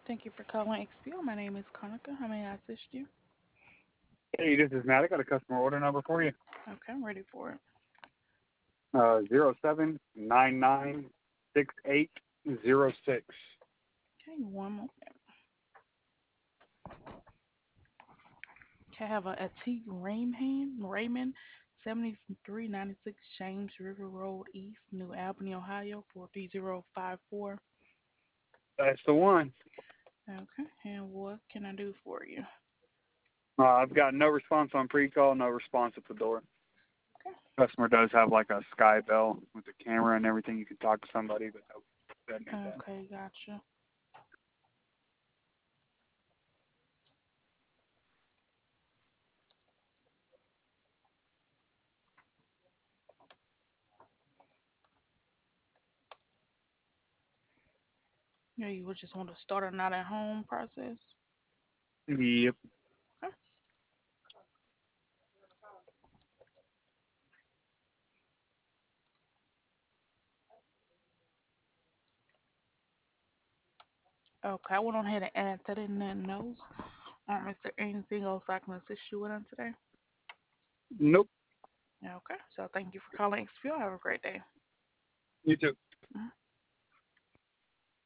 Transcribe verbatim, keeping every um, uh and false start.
Thank you for calling X P O. My name is Kanika. How may I assist you? Hey, this is Matt. I got a customer order number for you. Okay, I'm ready for it. Uh, zero seven nine nine six eight zero six. Okay, one moment. Okay, I have a Atik Raymond, Raymond, seventy-three ninety-six James River Road East, New Albany, Ohio, four three zero five four. That's the one. Okay, and what can I do for you? Uh, I've got no response on pre-call, no response at the door. Okay. Customer does have like a Sky Bell with a camera and everything. You can talk to somebody, but no, doesn't need that. Okay, gotcha. Yeah, you would just want to start a not at home process. Yep. Okay. Okay, I went on ahead and add that in that notes. Um, is there anything else I can assist you with on today? Nope. Okay, so thank you for calling X P O. Have a great day. You too. Mhm.